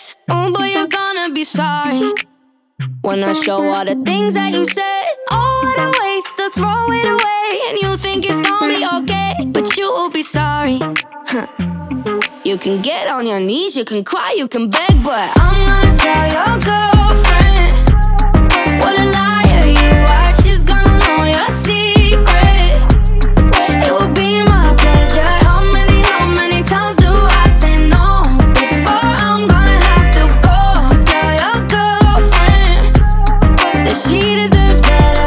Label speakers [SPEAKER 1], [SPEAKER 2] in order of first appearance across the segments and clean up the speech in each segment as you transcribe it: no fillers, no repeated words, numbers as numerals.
[SPEAKER 1] ex. Oh, but you're gonna be sorry when I show all the things that you said. Oh, what a waste to throw it away. And you think it's gonna be okay, but you will be sorry. You can get on your knees, you can cry, you can beg, but I'm gonna tell your girlfriend what a liar you are. She's gonna know your secret. It will be my pleasure. How many times do I say no before I'm gonna have to go? Tell your girlfriend that she deserves better.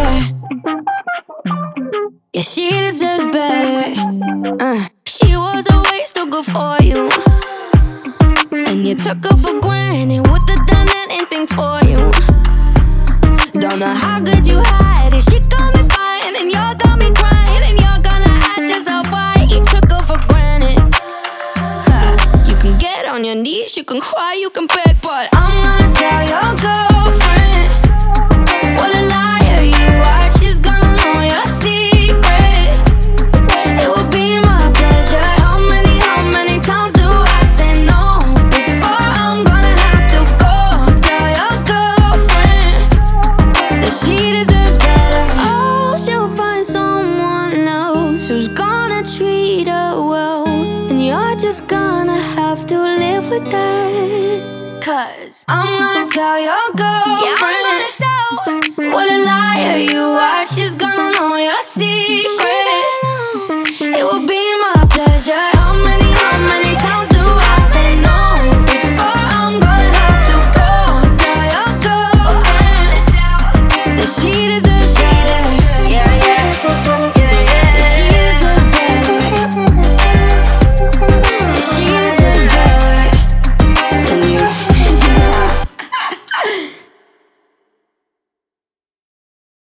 [SPEAKER 1] Yeah, she deserves better. She was a waste too good for you, and you took her for granted. Would've done anything for you. Don't know how good you had it. She got me fine, and you got me crying, and you're gonna ask yourself why he took her for granted. You can get on your knees, you can cry, you can beg, but I'm gonna tell your girlfriend what a liar you are. She's gonna know your secret. It will be my pleasure. How many times do I say no before I'm gonna have to go? Tell your girlfriend that she deserves better. Oh, she'll find someone else who's gonna treat her well, and you're just gonna have to live with that. Cause I'm gonna tell your girlfriend, yeah, I'm gonna tell what a liar you